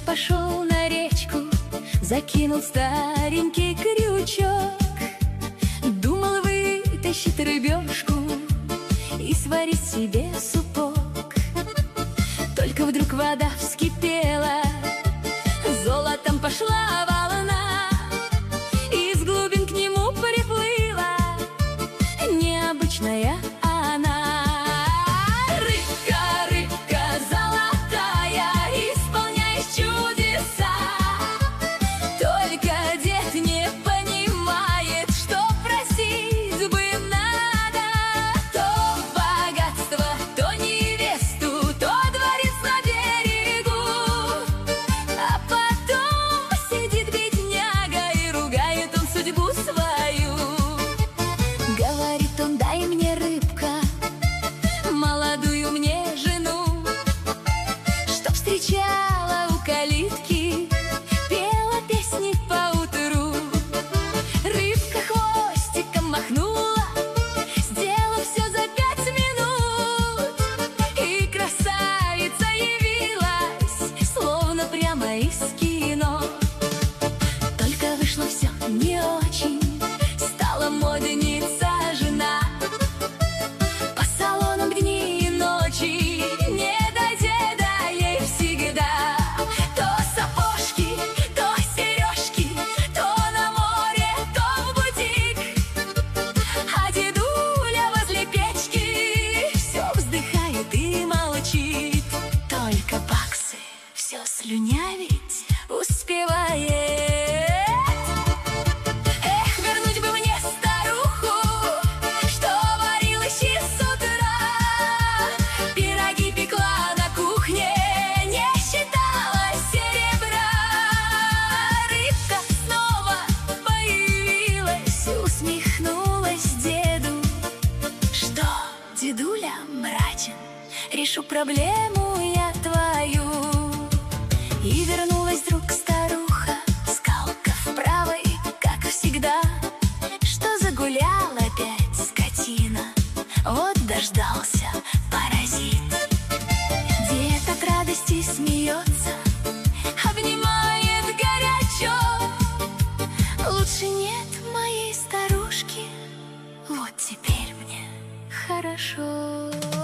пошел на речку, закинул старенький крючок. Думал вытащить рыбешку и сварить себе супок. Только вдруг вода вскипела, золотом пошла волна, и из глубин к нему приплыла необычная она. Рыбка, рыбка золотая, исполняешь чудеса. Только дед не понимает, что просить бы надо. То богатство, то невесту, то дворец на берегу. А потом сидит бедняга и ругает он судьбу свою. Говорит он: дай мне, рыбка, молодую мне жену, чтоб встречала у калитки, пела песни поутру. Рыбка хвостиком махнула, сделав все за 5 минут, и красавица явилась, словно прямо из кино. Только вышло все не очень, стала модница жена. По салонам дни и ночи, не до деда ей всегда. То сапожки, то сережки, то на море, то в бутик. А дедуля возле печки все вздыхает и молчит. Только баксы все слюнявить успевает. Эх, вернуть бы мне старуху, что варила щи с утра, пироги пекла на кухне, не считала серебра. Рыбка снова появилась, усмехнулась деду. Что, дедуля мрачен, решу проблему я твою. И вернулась вдруг старуха, скалка в правой, как всегда. Что загулял опять скотина, вот дождался паразит. Дед от радости смеется, обнимает горячо. Лучше нет моей старушки, вот теперь мне хорошо.